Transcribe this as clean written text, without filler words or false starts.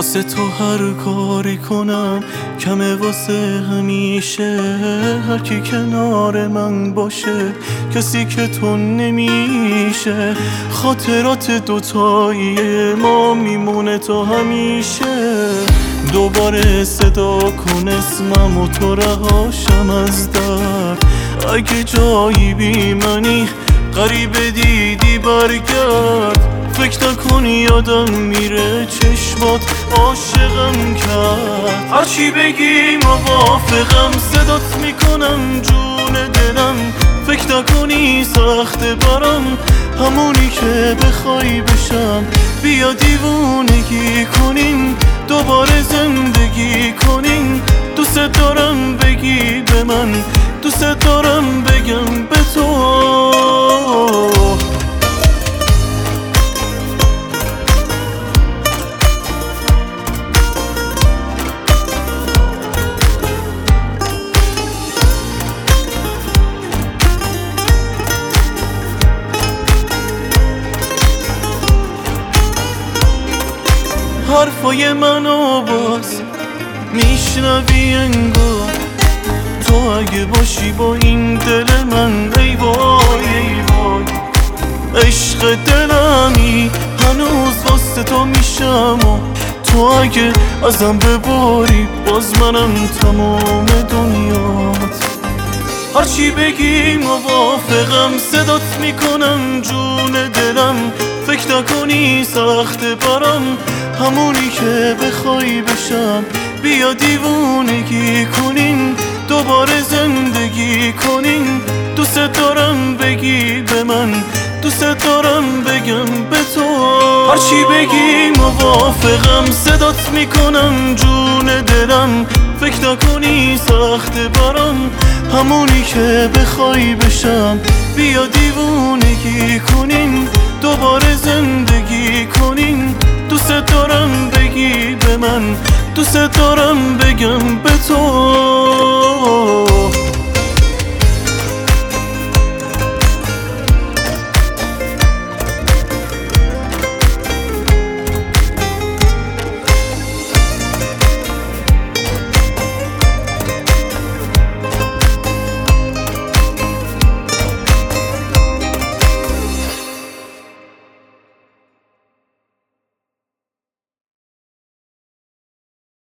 واسه تو هر کاری کنم کمه واسه همیشه. هر کی کنار من باشه کسی که تو نمیشه. خاطرات دوتایی ما میمونه تا همیشه. دوباره صدا کن اسمم و تو رهاشم از درد. اگه جایی بی منی غریبه دیدی برگرد. فکر نکن یادم میره چشمات عاشقم کرد. هرچی بگی موافقم صدات میکنم جون دلم. فکر نکنی سخت برام همونی که بخوای بشم. بیا دیوونگی کنیم دوباره زندگی کنیم. دوست دارم بگی به من دوست دارم بگم به تو. حرفای منو باز میشنوی انگار. تو اگه باشی با این دل من ای وای ای وای. عشق دلمی هنوز واسه تو میشم و تو اگه ازم بباری باز منم تمام دنیات. هرچی بگی موافقم صدات میکنم جون دلم. فکر نکنی سخت برام همونی که بخوای بشم. بیا دیوونگی کنیم دوباره زندگی کنیم. دوست دارم بگی به من دوست دارم بگم به تو. هرچی بگی موافقم صدات میکنم جون دلم. فکر نکنی سخت برام همونی که بخوای بشم. بیا دیوونگی کنیم دوباره زندگی کنیم. دوست دارم بگی به من دوست دارم بگم به تو.